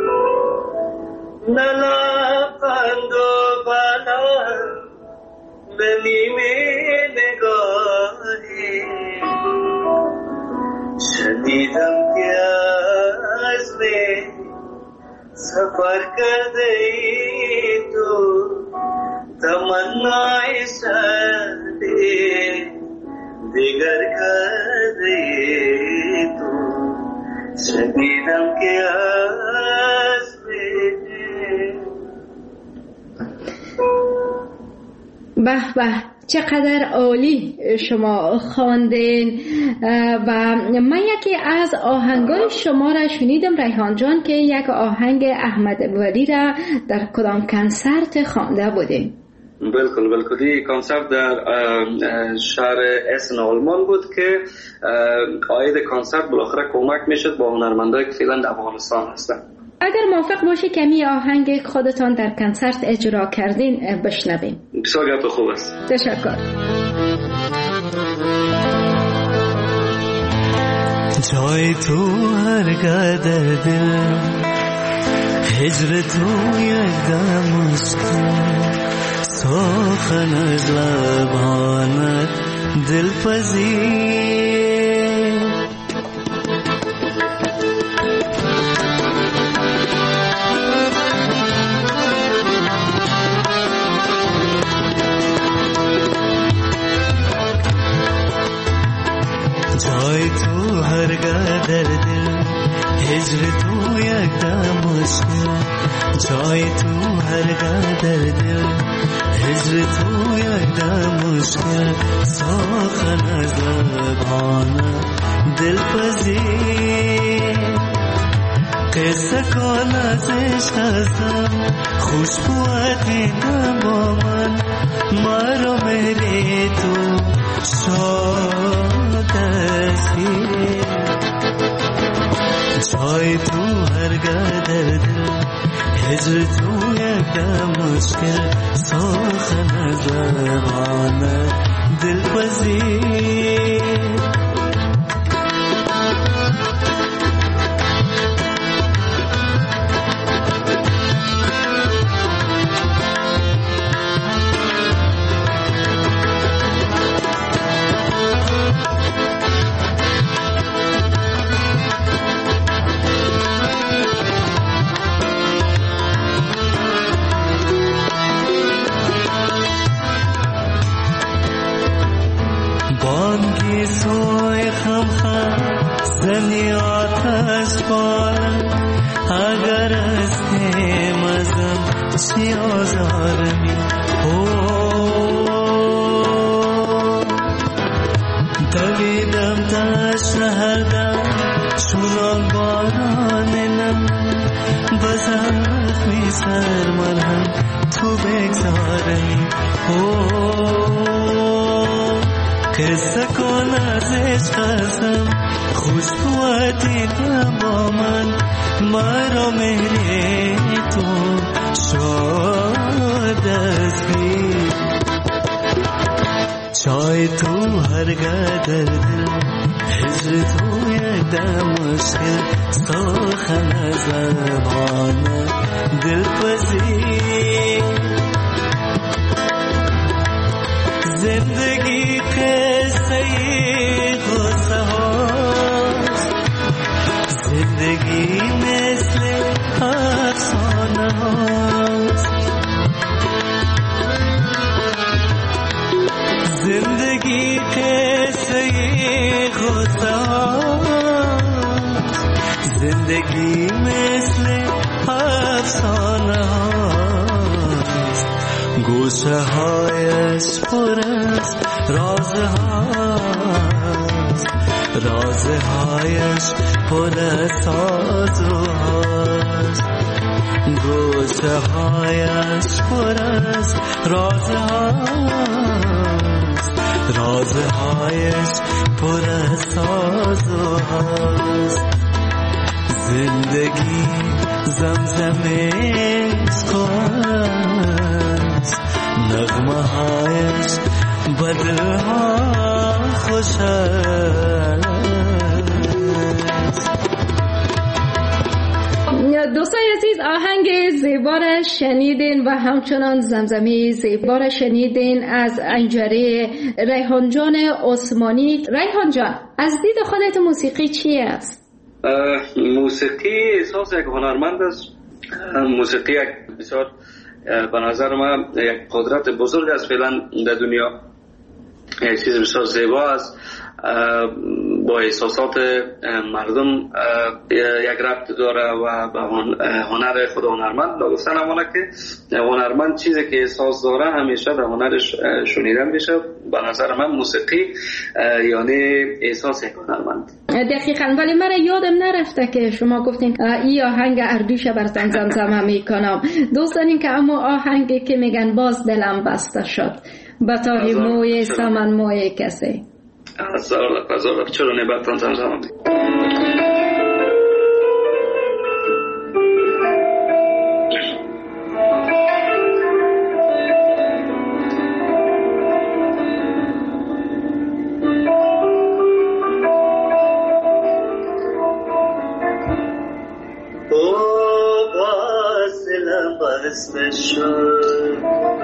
نه لبخند و بلند نه نیمه نگاهی شنیدم که از می سفر کرده ای تو تمنای سردی دیگر کرده ای تو شنیدم که از می. به به چقدر عالی شما خواندین. و من یکی از آهنگای شما را شنیدم ریحان جان که یک آهنگ احمد ولی را در کدام کنسرت خوانده بودین؟ بلکل بلکل کنسرت در شهر اسن آلمان بود که عاید کنسرت بالاخره کمک میشد با هنرمندایی که فعلا در افغانستان هستن. اگر موافق باشی کمی آهنگ خودتان در کنسرت اجرا کردین بشنویم. بسیار گپ خوب است. تشکر. جای تو هرگاه در دل هجر تو یک دم مشکل سخن از لبانت دلپذیر جای تو هرگاه در دل هجر تو یک دم مشکل جای تو هرگاه در دل هجر تو یک دم مشکل سخن از لبانه دلپذیر قصه کن از عشق ازم خوشبوتی با من مرا مهری تو شاد ازی جای تو هرگاه در دل هجر تو یکم مشکل ساخن از لبانه دل پذیر بانگی سوی خم خم زنی آتش بالم اگر استیم ازم چی آزارمی دویدم دشت هر دم چونان بارانم بزرگ می سر من هم تو بگذارمی قصه کن از عشق ازم خوشبوتی با من مرا مهری تو شاد ازی جای تو هرگاه در دل هجر تو یک دم مشکل ساخن از لبانه دل پذیر زندگی قصه غصه هاست زندگی مثل افسانه هاست زندگی قصه غصه هاست زندگی مثل افسانه هاست گوشه هایش پر است رازهاست رازهایش پر است سازهاست گوشه هایش پر است رازهاست رازهایش پر است سازهاست زندگی زمزمش است نغمه هایش بدلها خوش است. دوستای عزیز آهنگ زیبا را شنیدین و همچنان زمزمه زیبا را شنیدین از انجره ریحان جان عثمانی. ریحان جان از دید خودت موسیقی چی است؟ موسیقی احساس یک هنرمند است. موسیقی یک بسیار به نظر من یک قدرت بزرگ است فعلا در دنیا. یک چیز بسیار زیبا است، با احساسات مردم یک ربط داره و به هنر خود هنرمند گفتن همونه که هنرمند چیزی که احساس داره همیشه در هنرش شنیدن میشه. به نظر من موسیقی یعنی احساس یک هنرمند. دقیقاً، ولی من یادم نرفته که شما گفتین این آهنگ اردوش براتون زمزمه میکنم. دوست دارین که اما آهنگی که میگن باز دلم بسته شد به تاری موی سمن موی کسی Azar, azar, چرا نباتان زمزمه می او بازلم بسته شد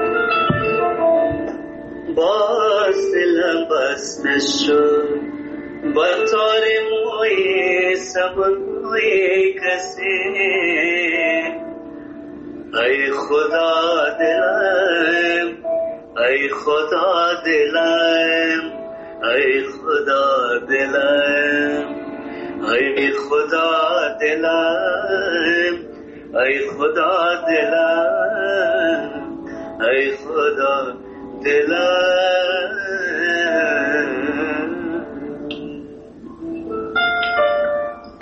باز دلم بسته شد با تار موی سمن موی کسی ای خدا دلم ای خدا دلم ای خدا دلم ای خدا دلم ای خدا دلم ای خدا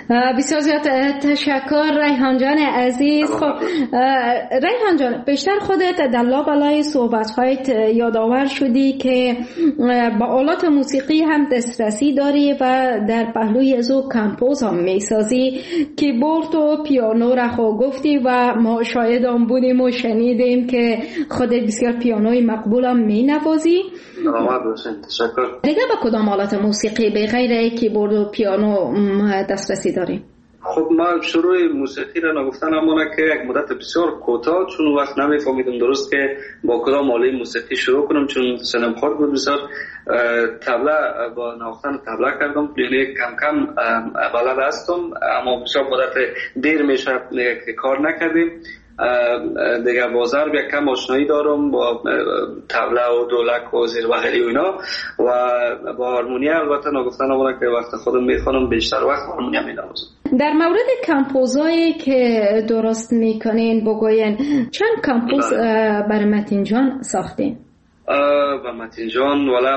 بسیار زیاد تشکر ریحان جان عزیز. خب ریحان جان، بیشتر خودت در لابلای صحبت‌هایت یادآور شدی که با آلات موسیقی هم دسترسی داری و در پهلوی از او کمپوز هم میسازی. کیبورد و پیانو را خو گفتی و ما شاید هم بودیم و شنیدیم که خودت بسیار پیانوی مقبول هم می نوازی. تشکر. دیگه با کدام آلات موسیقی به غیر کیبورد و پیانو دسترسی داری؟ خب ما شروع موسیقی را نگفتن امانه که یک مدت بسیار کوتاه، چون وقت نمیفهمیدم درست که با کدام آله موسیقی شروع کنم، چون سنم خود بود بسیار. طبله با نواختن طبله کردم، یعنی کم کم بلد هستم، اما بسیار مدت دیر میشه که کار نکردیم. دیگه بازار بیا کم آشنایی دارم با طبله و دولک و زیر بغلی و اینا، و با هارمونیا البته نگفتن امانه که وقت خودم میخوانم بیشتر وقت هارمونیا مینوازم. در مورد کمپوزایی که درست میکنین بگوین، چند کمپوز برای متین جان ساختین؟ و متین جان والا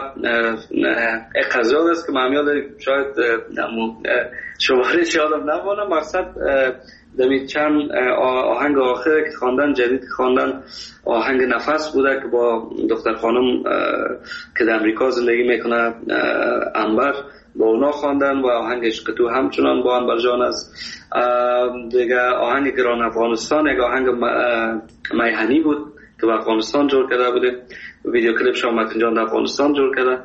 اقضیاد است که من یاد شاید شمارش یادم نمانم. مقصد دمید چند آهنگ آخر که خواندن، جدید خواندن، آهنگ نفس بوده که با دختر خانم که در امریکا زندگی میکنه انبر، با اونا خواندن، و آهنگ عشق تو همچنان با انبر جان است. دیگه آهنگ گران افغانستان یک آهنگ میهنی بود که با افغانستان جور کرده بوده، ویدیو کلیپ شما متین جان در افغانستان جور کرده.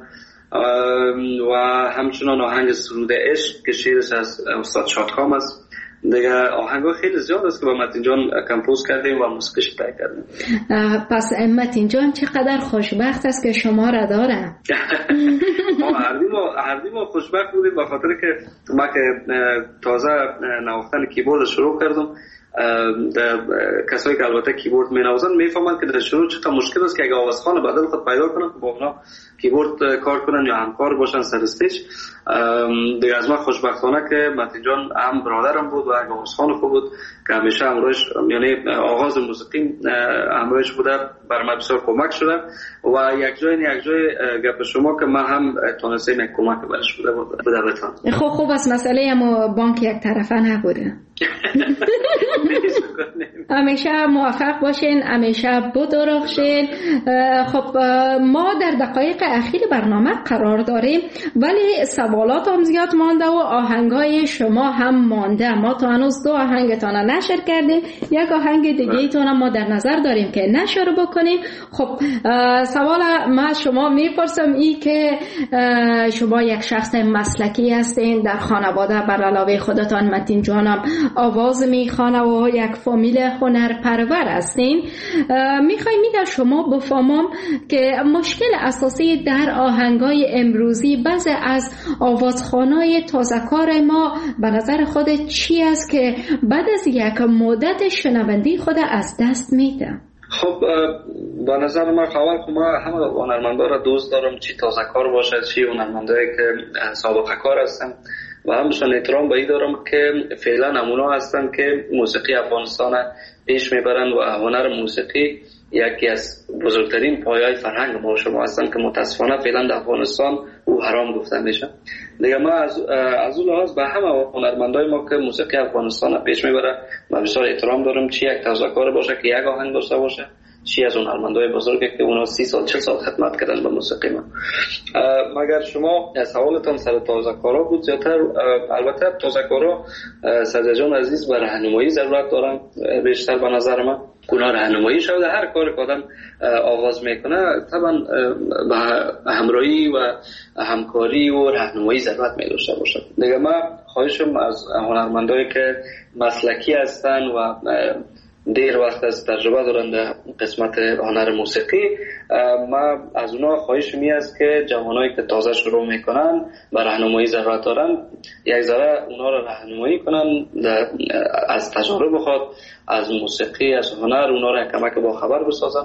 و همچنان آهنگ سرود عشق که شعرش از استاد شادکام است. دیگه آهنگا خیلی زیاد است که با متین جان کمپوز کردیم و موسیقیش تهیه کردیم. پس متین جان چقدر خوشبخت است که شما را داره. ما هر دی ما خوشبخت بودیم، به خاطر که ما که تازه نواختن کیبورد شروع کردم، در کسایی که البته کیبورد می نوازن میفهمند که در شروع چقدر مشکل است که اگه آوازخوان بدل خود پیدا کنن با اونا کیبورد کار کنن یا همکار باشن سر استیج. دیگه از ما خوشبختانه که متین جان هم برادرم بود و اگه آوازخوان خوب بود که همیشه همراهش، یعنی آغاز موسیقی همراهش بوده، برای من بسیار کمک شده. و یک جای یک جای گپ شما که من هم تونستم یک کمک برش بوده بوده بتان. خب خوب است، مسئله اما بانک یک طرفه نبوده. همیشه موفق باشین، همیشه بدرخشین. خب ما در دقایق اخیر برنامه قرار داریم، ولی سوالات هم زیاد مانده و آهنگای شما هم مانده. ما تا هنوز دو آهنگتان نشر کردیم، یک آهنگ دیگه تون ما در نظر داریم که نشر بکنیم. خب سوال ما شما میپرسم ای که شما یک شخص مسلکی هستین، در خانواده بر علاوه خودتان متین جانم آواز میخوانه و یک فامیل هنرپرور هستین. میخوایم در شما بفهمم که مشکل اساسی در آهنگای امروزی بعضی از آوازخوانای تازه‌کار ما به نظر خود چی است که بعد از یک مدت شنوندی خود از دست میده؟ خب به نظر من خواهر که ما همه هنرمندا را دوست دارم، چی تازه‌کار باشه چی هنرمندایی که سابقه کار هستن، و همشان احترام به این دارم که فعلا نمونه هستن که موسیقی افغانستان پیش میبرن و هنر موسیقی یکی از بزرگترین پایه‌های فرهنگ ما شما هستن که متاسفانه فعلا در افغانستان او حرام گفته میشه. دیگه ما از از اون لحاظ به همه هنرمندای ما که موسیقی افغانستان پیش میبره ما بسیار احترام دارم، چی یک تازه‌کار باشه که یک آهنگ داشته باشه، چی از هنرمندای بزرگی که اونا سی سال چهل سال خدمت کردن به موسیقی ما. مگر شما سوالتان سر تازه‌کارا بود زیادتر، البته تازه‌کارا سرجان جان عزیز به راهنمایی ضرورت دارن بیشتر به نظر من. اونا راهنمایی شده، هر کاری که آدم آغاز میکنه طبعا به همراهی و همکاری و راهنمایی ضرورت می‌داشته باشه. دیگه من خواهشم از هنرمندایی که مسلکی هستن و دیر وقت از تجربه دارن در قسمت هنر موسیقی، ما از اونا خواهش می است که جوانایی که تازه شروع میکنن و راهنمایی ضرورت دارن یک ذره اونا رو راهنمایی کنن، از تجربه بخواد، از موسیقی، از هنر اونا رو کمک با خبر بسازن.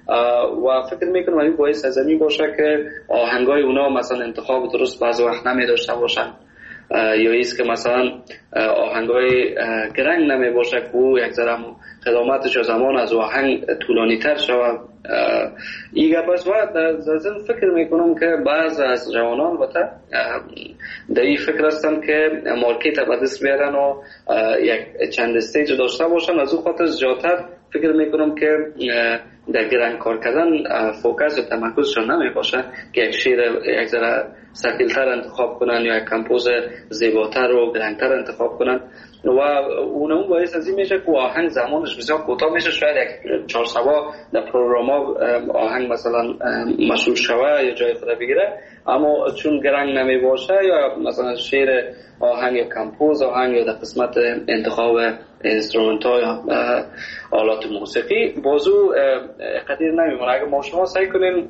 و فکر میکنم این باعث ازمی باشه که آهنگای اونا مثلا انتخاب درست بعض وقت نمی داشته باشن یا ایست که مثلا آهنگای گرنگ نمی باشه که او یک ذره خدماتش و زمان از آهنگ طولانی تر شود. ایگه پس باید در ذهن فکر میکنم که بعض از جوانان بتا در این فکر هستن که مارکت به دست بیارن و یک چند استیج داشته باشن. از او خاطر زیادتر فکر میکنم که در گرنگ کار کردن فوکس و تمرکزشان نمی باشه که یک شعر یک ذره ثقیل‌تر انتخاب کنن یا یک کمپوز زیباتر و گرنگتر انتخاب کنن و اون اون باعث از این میشه که آهنگ زمانش بسیار کوتاه میشه. شاید یک چهار سبا در پروگراما آهنگ مثلا مشهور شوه یا جای خود بگیره، اما چون گرنگ نمی باشه یا مثلا شعر آهنگ یا کمپوز آهنگ یا در قسمت انتخاب اینسترومنت ها یا آلات موسیقی بازو قدیر نمیمونه. اگر ما شما سعی کنیم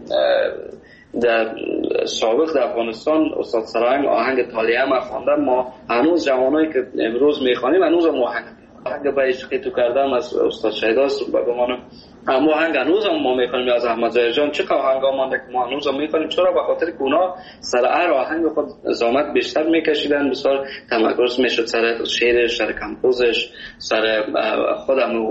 در سابق در افغانستان استاد سرهنگ آهنگ طالیه ما خواندن، ما هنوز جوانایی که امروز میخوانیم هنوز هم آهنگ آهنگ به عشقی تو کردم از استاد شهیداست به گمان اما آهنگ هنوز هم ما میخوانیم از احمد ظاهر جان. چه آهنگا مانده که ما هنوز هم میخوانیم؟ چرا؟ به خاطر که اونا سر هر آهنگ خود زحمت بیشتر میکشیدن، بسیار تمرکز میشد سر شعرش، سر کمپوزش، سر خودم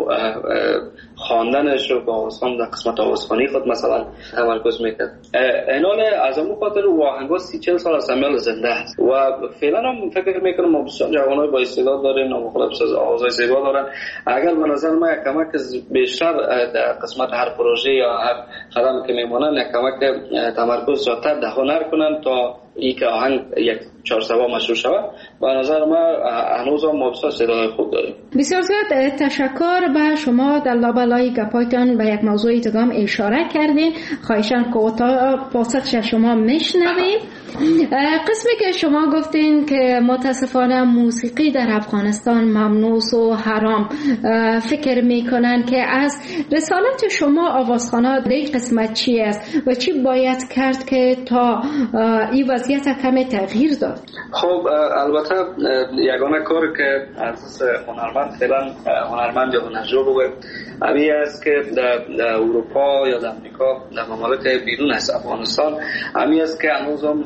خواندنش و با آوازخوان در قسمت آوازخوانی خود مثلا تمرکز میکرد. اینال از اون خاطر و آهنگا سی چهل سال از امیال زنده است و فعلا هم فکر میکنم ما بسیار جوانای با استعداد داریم، نامخالف از آوازهای زیبا دارن. اگر به نظر من یک کمک بیشتر در قسمت هر پروژه یا هر قدم که میمونن یک کمک تمرکز زیادتر در هنر کنن تا ای که آهنگ یک چهار سبا مشهور شود. به نظر ما هنوز هم ما بسیار صدای خوب داریم. بسیار زیاد تشکر به شما. در لابلای گپایتان به یک موضوع دیگه اشاره کردین، خواهشاً کوتاه پاسخش شما میشنویم. قسمی که شما گفتین که متاسفانه موسیقی در افغانستان ممنوع و حرام، فکر میکنن که از رسالت شما آوازخوانا در این قسمت چی است و چی باید کرد که تا این وضعیت کمی تغییر داد؟ خب البته یگانه کار که از هنرمند فعلا هنرمند یا هنرجو بگه همین است که در اروپا یا در امریکا در ممالک بیرون از افغانستان همین است که هنوز هم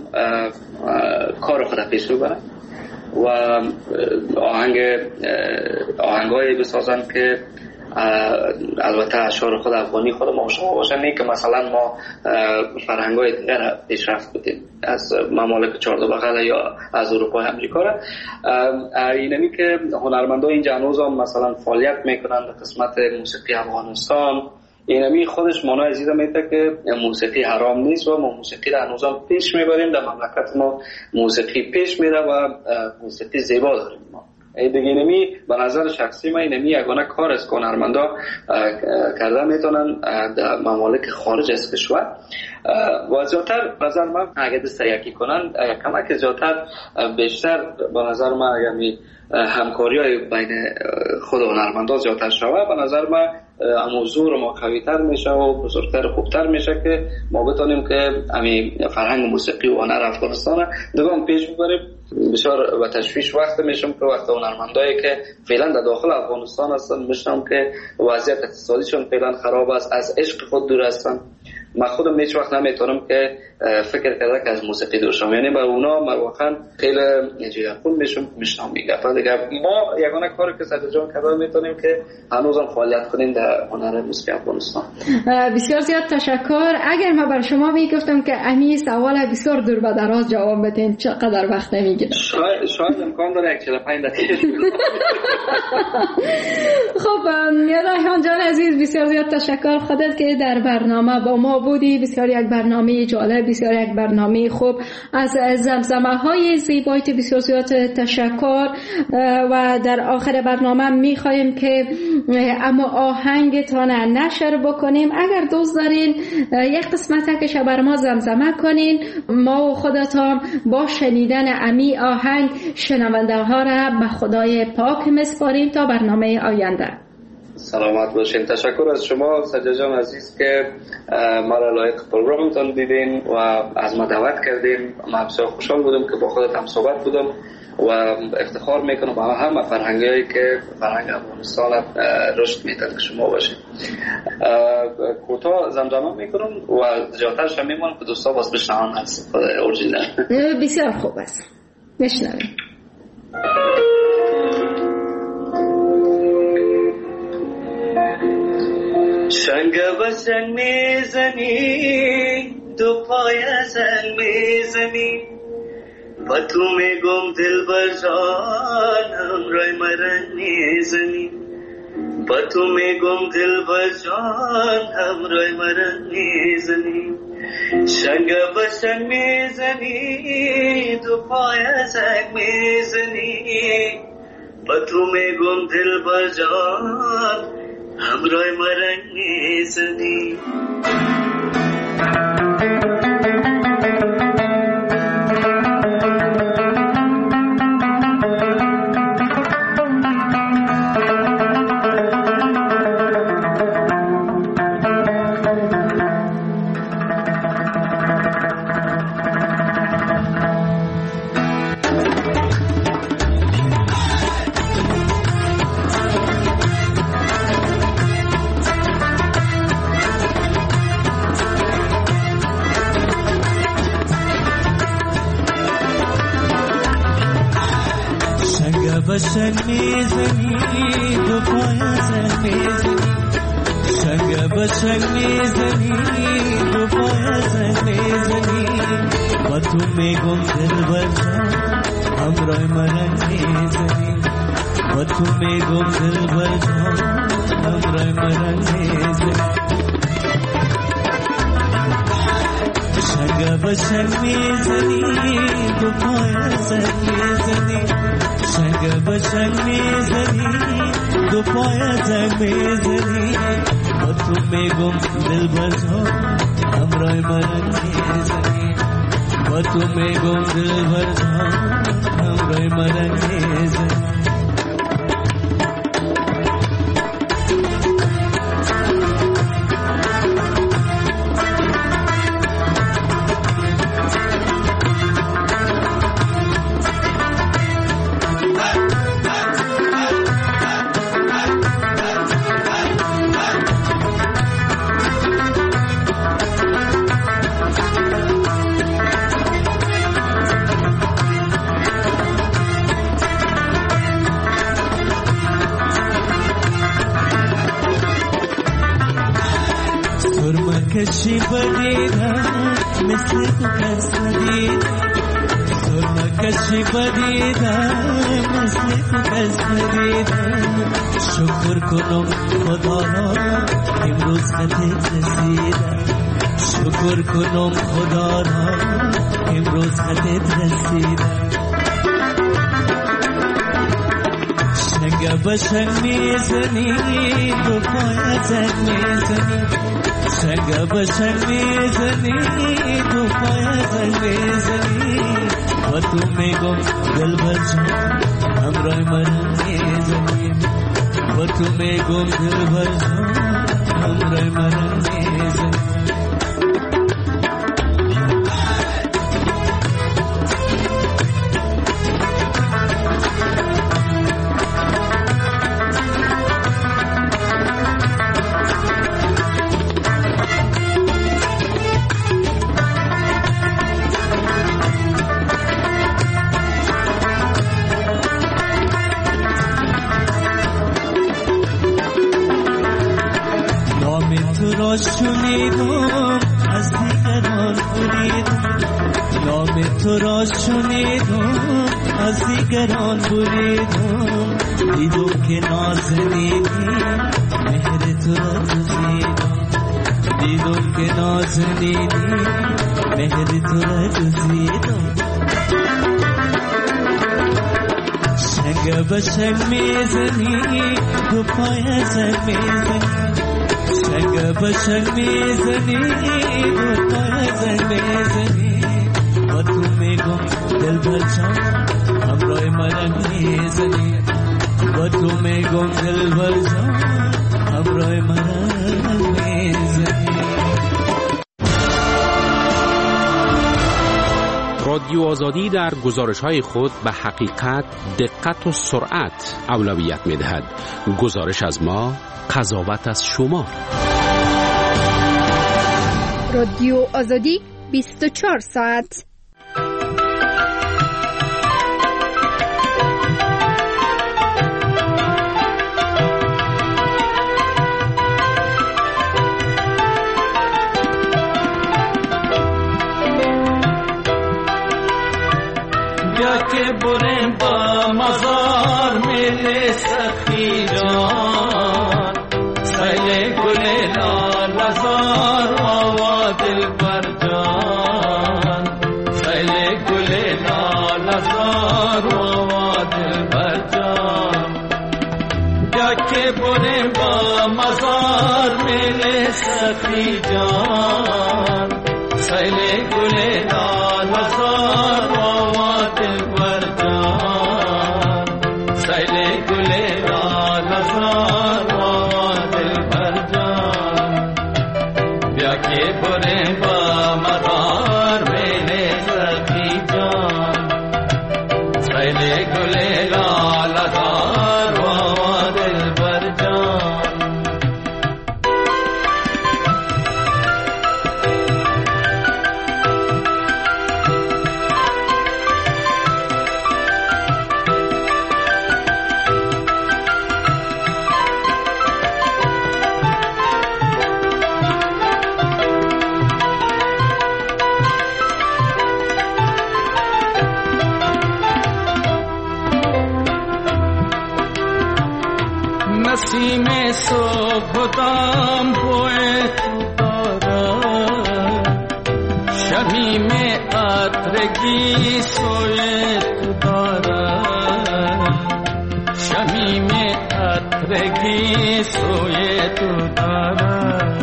کار خود پیش رو برن و آهنگ آهنگایی بسازن که البته اشعار خود افغانی خود ما شما باشه، نه که مثلا ما فرهنگ‌های دیگر پیشرفت بدیم از ممالک چهارده بغل یا از اروپا و امریکا را. اینمی که هنرمندان اینجا هنوز هم مثلا فعالیت میکنن در قسمت موسیقی افغانستان، اینمی خودش معنای ازیده میده که موسیقی حرام نیست و ما موسیقی را هنوز هم پیش میبریم. در مملکت ما موسیقی پیش میره و موسیقی زیبا داریم ما. ای دیگه اینمی به نظر شخصی من اینمی یگانه کار از هنرمندا کرده میتونن در ممالک خارج از کشور و زیادتر نظر من اگه دست یکی کنن کمک زیادتر بیشتر به نظر من اگه همکاری های بین خود هنرمندا زیادتر شود به نظر من موضوع ما قوی‌تر میشه و بزرگتر خوبتر میشه که ما بتونیم که همین فرهنگ موسیقی و هنر افغانستان دوام پیش ببریم. بسیار و تشویش وقت میشم که وقت هنرمندایی که فعلا در داخل افغانستان هستن میشنم که وضعیت اقتصادیشون فعلا خراب است، از عشق خود دور هستن. من خودم هیچ وقت نمیتونم که فکر کرده که از موسیقی دور شم، یعنی با اونا مروخن خیلی جیرخون میشم میشنم میگه دیگه ما یگانه کاری که صد جان کرده میتونیم که هنوزم فعالیت کنیم در هنر موسیقی افغانستان. بسیار زیاد تشکر. اگر ما بر شما میگفتم که امی سوال بسیار دور و دراز جواب بدین چقدر وقت نمیگیره؟ شاید شاید امکان داره چهل و پنج دقیقه. خب ریحان جان عزیز بسیار زیاد تشکر خودت که در برنامه با ما بودی. بسیار یک برنامه جالب، بسیار یک برنامه خوب. از زمزمه های زیبایت بسیار زیاد تشکر و در آخر برنامه میخوایم که اما آهنگتان نشر بکنیم. اگر دوست دارین یک قسمت که بر ما زمزمه کنین، ما و خودتان با شنیدن امی آهنگ شنونده ها را به خدای پاک میسپاریم تا برنامه آینده. سلامت باشین. تشکر از شما سجاد جان عزیز که ما را لایق پروگرامتون دیدین و از ما دعوت کردین. من بسیار خوشحال بودم که با خودت هم صحبت بودم و افتخار میکنم با همه فرهنگایی که فرهنگ افغانستان رشد میدن که شما باشین. کوتاه زمزمه میکنم و زیادترش هم میمونم که دوستا باز بشنوان از اورجینال. بسیار خوب است، بشنویم. شنگ به شنگ میزنی دو پای زنگ میزنی و تو میگم دل بر جان همراه مرنگ میزنی و تو میگم دل بر جان همراه مرنگ میزنی شنگ به شنگ میزنی دو پای زنگ میزنی و تو میگم دل بر جان همراه مرنگ میزنی شنگ میزنی دو پای زنگ میزنی شنگ به شنگ میزنی دو پای زنگ میزنی و تو میگم دل بر جان همراه مرنگ میزنی و تو میگم دل بر جان همراه مرنگ میزنی شنگ به شنگ میزنی دو پای زنگ میزنی شنگ به شنگ میزنی دو پای زنگ میزنی و تو میگم دل بر جان همراه مرنگ میزنی و تو میگم دل بر جان همراه مرنگ میزنی کشی بدیدم مثل تو کس ندیدم سرما کشی بدیدم مثل تو کس ندیدم شکر کنم خدا را امروز خطت رسیدم شکر کنم خدا را امروز خطت رسیدم شنگ به شنگ میزنی دو پای زنگ میزنی شنگ به شنگ میزنی دو پای زنگ میزنی و تو میگم دل بر جان همراه مرنگ میزنی و تو میگم دل بر جان همراه مرنگ میزنی شنیدم از دیگران بریدم نام تو را شنیدم از دیگران بریدم دیدم که نازنینی مهر تو را گزیدم دیدم که نازنینی مهر تو را گزیدم شنگ به شنگ میزنی دو پای زنگ میزنی شنگ به شنگ میزنی دو پای زنگ میزنی و تو میگم دل بر جان همراه مرنگ میزنی و تو میگم دل بر جان همراه مرنگ میزنی. رادیو آزادی در گزارش‌های خود به حقیقت، دقت و سرعت اولویت می‌دهد. گزارش از ما، قضاوت از شما. رادیو آزادی بیست و چهار ساعت. بیا که بریم با مزار میل سخی جان سیل گل لال زار آوا دل بر جان سیل گل لال زار آوا دل بر جان بیا که بریم با مزار میل سخی جان سیل گل لال زار آوا دل بر جان سیل گل لال زار آوا دل بر جان بیا که بریم با مزار میل سخی جان سیل گل لال زار آوا دل بر جان نسیم صبح دام بوئے تو دارا شبی میں عطرگی سوئے تو دارا شبی میں عطرگی سوئے تو دارا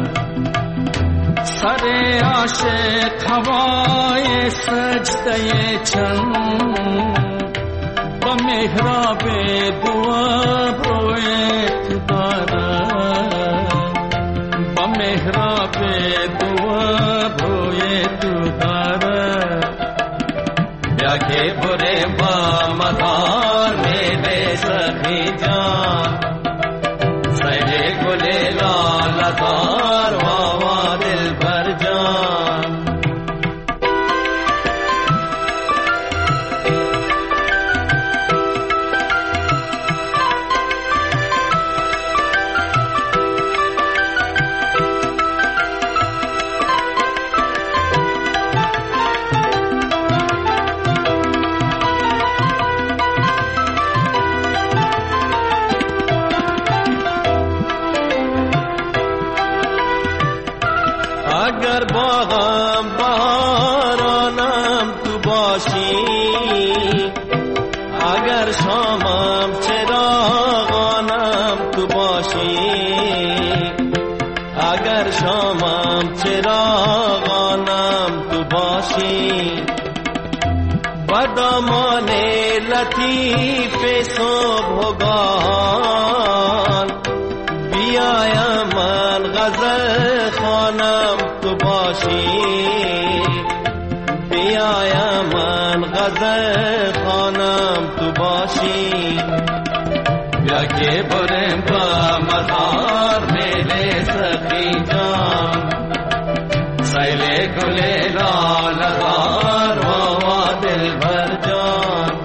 سر عاشق ہوائے سجدے چند محراب دعا بروئے تو دارا بمحراب دعا بروئے تو دارا بیا کے برے با مزار میرے سخی جان سیلے گلے لال زار واوا دل بر جان اگر باغم بهارانم تو باشی اگر شامم چراغانم تو باشی اگر شامم چراغانم تو باشی بدامان لطیف صبحگاهان بیایم من غزل خوانم تو باشی بیایم من غزل خوانم تو باشی بیا که بریم با مزار میل سخی جان سیل گل لال زار واوا دل بر جان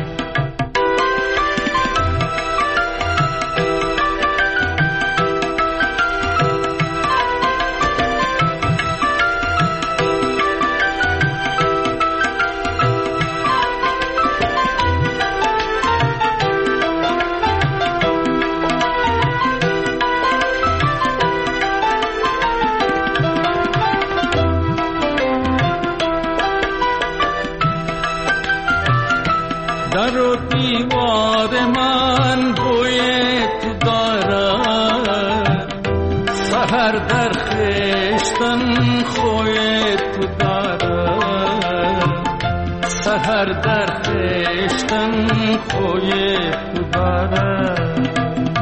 در و دیوار من بوی تو دارد سحر در خشتن خوی تو دارد سحر در خشتن خوی تو دارد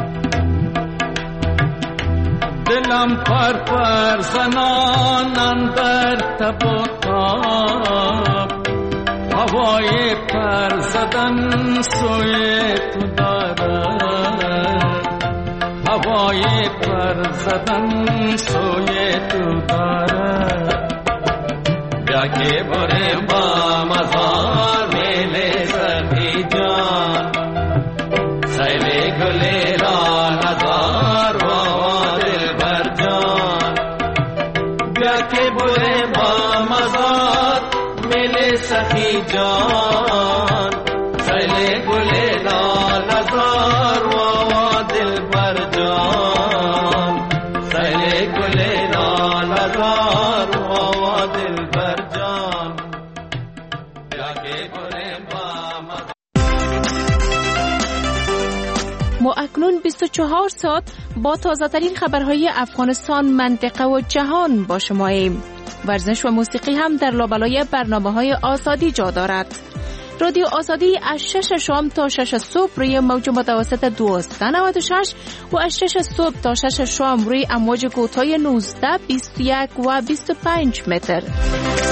دلم پر پر زنان اندر تب و تاب هوای پر زدن سوی تو دارد هوای پر زدن سوی تو دارد بیا که بریم با مزار میل سخی جان سیل گل لال زار واوا دل بر جان بیا که بریم با مزار میل سخی جان ما اکنون بیست و چهار ساعت با تازه‌ترین خبرهای افغانستان، منطقه و جهان با شماییم. ورزش و موسیقی هم در لابلای برنامه‌های آزادی جا دارد. رادیو آزادی از شش شام تا شش صبح روی موج متوسط دویست و نود و شش و از شش صبح تا شش شام روی امواج کوتاه نوزده، بیست و یک و بیست و پنج متر.